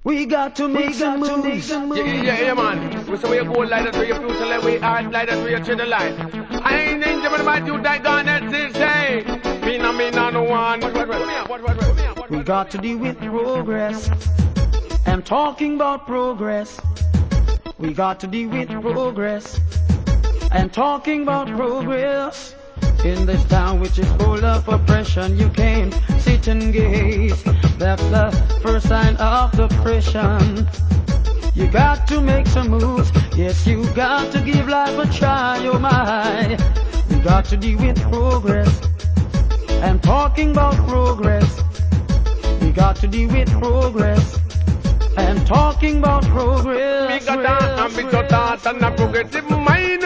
We got to make some moves. Yeah, man. We say we go like that to your future, like we art, like that to your children life. I ain't thinking about you, that gonna say. Me no one. We got to deal with progress. I'm talking about progress. We got to deal with progress. I'm talking about progress. In this town which is full of oppression, you can't sit and gaze. That's the first sign of depression. You got to make some moves. Yes, you got to give life a try, oh my. We got to deal with progress. I'm talking about progress. We got to deal with progress. I'm talking about progress. We got that ambitious thought and a progressive mind.